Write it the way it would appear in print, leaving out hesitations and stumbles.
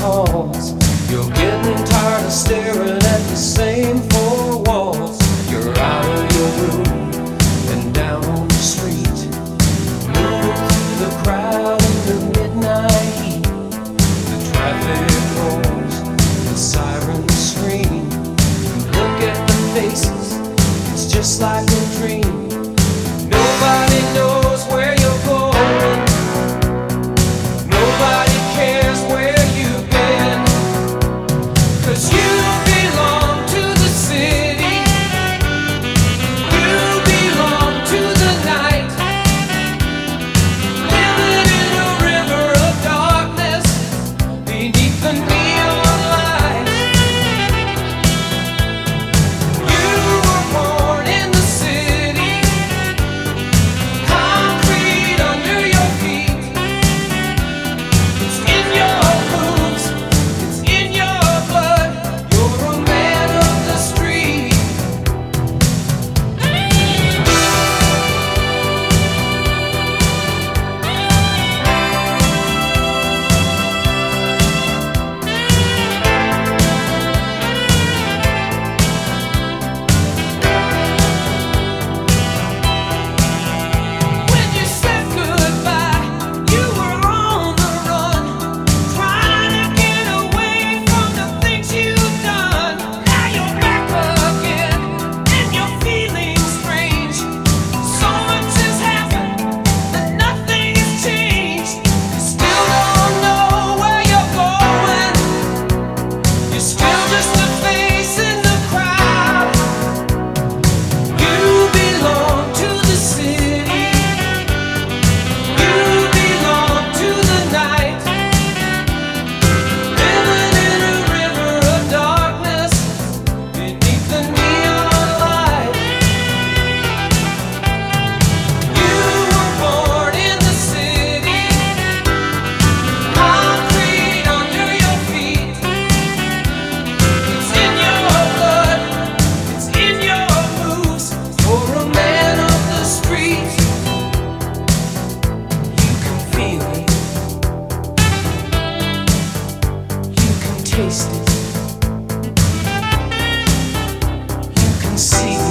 calls. You're getting tired of staring at the same four walls. You're out of your room and down on the street, moving through the crowd in the midnight heat. The traffic roars, the sirens scream. You look at the faces, it's just like a dream. Nobody knows where you're going. Nobody cares where you've been. 'Cause you belong to the city. You belong to the night. Living in a river of darkness beneath the neon lights. You were born in the city. Concrete under your feet. It's in your moves, it's in your blood. You're a man of the street. When you said goodbye, you were on the run, trying to get away from the things you've done. Now you're back again, and you're feeling strange. So much has happened, and nothing has changed. You still don't know where you're going. You're still just a face in the crowd. You belong to the city. You belong to the night. Living in a river of darkness beneath the neon light. You were born in the city. Concrete under your feet. It's in your blood, it's in your moves. For a man of the street, you can feel it, you can taste it, you can see it.